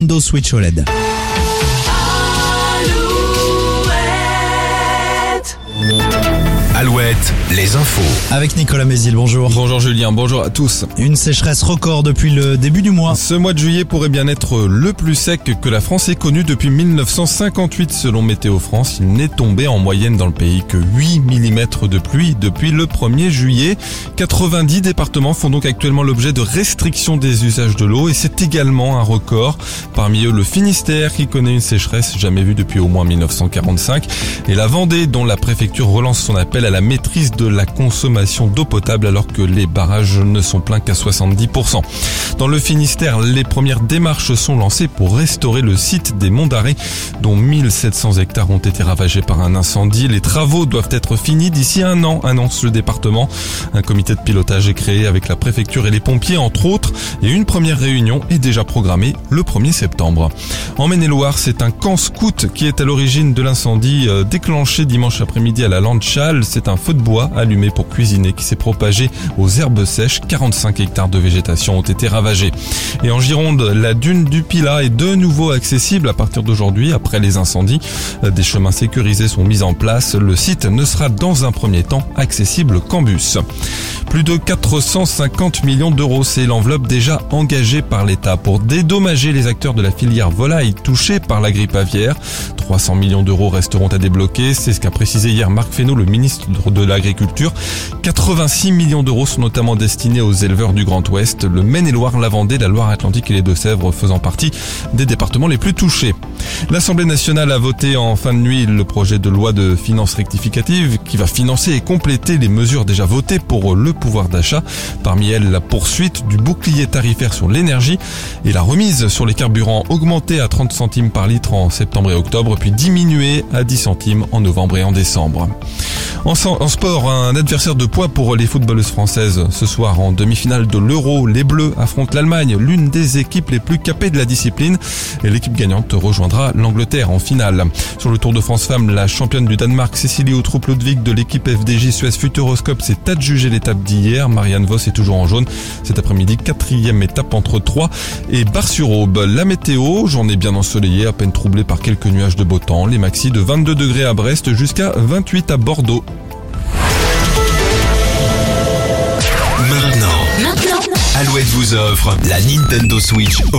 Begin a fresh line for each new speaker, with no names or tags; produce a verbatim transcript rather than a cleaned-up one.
Nintendo Switch O L E D.
Alouette, les infos.
Avec Nicolas Mézil, bonjour.
Bonjour Julien, bonjour à tous.
Une sécheresse record depuis le début du mois.
Ce mois de juillet pourrait bien être le plus sec que la France ait connu depuis mille neuf cent cinquante-huit selon Météo France. Il n'est tombé en moyenne dans le pays que huit millimètres de pluie depuis le premier juillet. quatre-vingt-dix départements font donc actuellement l'objet de restrictions des usages de l'eau et c'est également un record. Parmi eux, le Finistère qui connaît une sécheresse jamais vue depuis au moins mille neuf cent quarante-cinq et la Vendée dont la préfecture relance son appel à la maîtrise de la consommation d'eau potable alors que les barrages ne sont pleins qu'à soixante-dix pour cent. Dans le Finistère, les premières démarches sont lancées pour restaurer le site des Monts d'Arrée dont mille sept cents hectares ont été ravagés par un incendie. Les travaux doivent être finis d'ici un an, annonce le département. Un comité de pilotage est créé avec la préfecture et les pompiers entre autres et une première réunion est déjà programmée le premier septembre. En Maine-et-Loire, c'est un camp scout qui est à l'origine de l'incendie déclenché dimanche après-midi à la Lande Châle. C'est un feu de bois allumé pour cuisiner qui s'est propagé aux herbes sèches. quarante-cinq hectares de végétation ont été ravagés. Et en Gironde, la dune du Pilat est de nouveau accessible à partir d'aujourd'hui après les incendies. Des chemins sécurisés sont mis en place. Le site ne sera dans un premier temps accessible qu'en bus. Plus de quatre cent cinquante millions d'euros, c'est l'enveloppe déjà engagée par l'État pour dédommager les acteurs de la filière volaille touchés par la grippe aviaire. trois cents millions d'euros resteront à débloquer, c'est ce qu'a précisé hier Marc Fesneau, le ministre de l'Agriculture. quatre-vingt-six millions d'euros sont notamment destinés aux éleveurs du Grand Ouest, le Maine-et-Loire, la Vendée, la Loire-Atlantique et les Deux-Sèvres faisant partie des départements les plus touchés. L'Assemblée nationale a voté en fin de nuit le projet de loi de finances rectificative qui va financer et compléter les mesures déjà votées pour le pouvoir d'achat. Parmi elles, la poursuite du bouclier tarifaire sur l'énergie et la remise sur les carburants augmentée à trente centimes par litre en septembre et octobre, puis diminuée à dix centimes en novembre et en décembre. En, en sport, un adversaire de poids pour les footballeuses françaises. Ce soir, en demi-finale de l'Euro, les Bleus affrontent l'Allemagne, l'une des équipes les plus capées de la discipline. Et l'équipe gagnante rejoindra l'Angleterre en finale. Sur le Tour de France Femmes, la championne du Danemark, Cecilie Uttrup-Ludwig de l'équipe F D J Suez Futuroscope s'est adjugée l'étape d'hier. Marianne Vos est toujours en jaune. Cet après-midi, quatrième étape entre Troyes et Bar-sur-Aube. La météo, journée bien ensoleillée, à peine troublée par quelques nuages de beau temps. Les maxis de vingt-deux degrés à Brest jusqu'à vingt-huit à Bordeaux.
Maintenant, Maintenant, Alouette vous offre la Nintendo Switch O L E D.